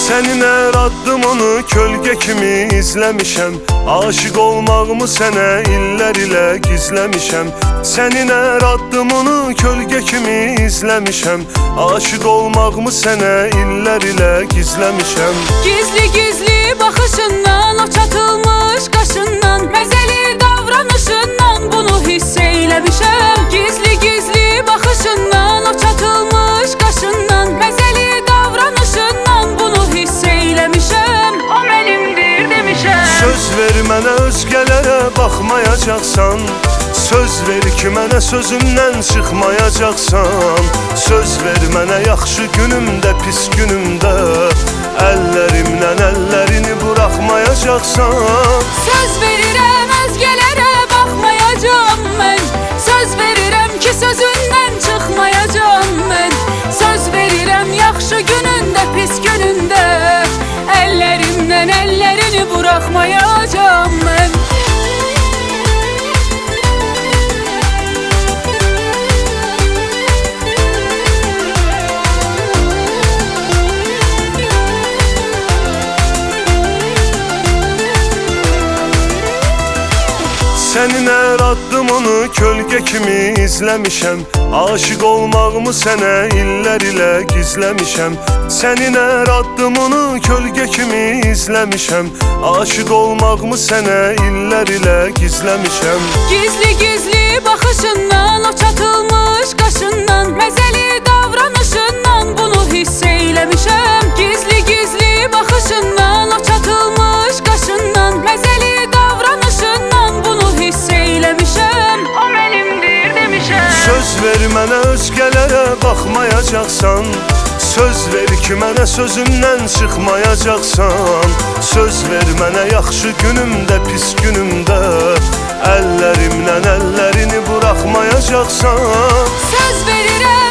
Sənin hər addımını kölgə kimi izləmişəm. Aşıq olmağımı sənə illər ilə gizləmişəm. Sənin hər addımını kölgə kimi izləmişəm. Aşıq olmağımı sənə illər ilə gizləmişəm. Gizli gizli baxışından, o çatılmış qaşından, məzəli davranışından bunu hiss eyləmişəm. Gizli gizli baxışından, o çatılmış qaşından, məzəli davranışından bunu hiss eyləmişəm. O mənimdir demişəm. Söz ver mənə özgələrə baxmayacaqsan. Söz ver ki mənə sözümdən çıxmayacaqsan. Söz ver mənə yaxşı günümdə, pis günümdə əllərimlə əllərini buraxmayacaqsan. Söz verirəm özgələrə baxmayacam mən. Söz verirəm ki sözündən çıxmayacam mən. Söz verirəm yaxşı günündə, pis günündə əllərimdən əllərini buraxmayacam mən. Sənin hər addımını kölgə kimi izləmişəm. Aşıq olmağımı sənə illər ilə gizləmişəm. Sənin hər addımını kölgə kimi izləmişəm. Aşıq olmağımı sənə illər ilə gizləmişəm. Gizli gizli baxışından, o çatılmış qaşından, məzəli davranışından bunu hiss eyləmişəm. Gizli gizli baxışından, o çatılmış qaşından, məzəli davranışından bunu hiss eyləmişəm. O mənimdir demişəm. Söz ver mənə özgələrə baxmayacaqsan. Söz ver ki mənə sözümdən çıxmayacaqsan. Söz ver mənə yaxşı günümdə, pis günümdə əllərimlə əllərini buraxmayacaqsan. Söz verirəm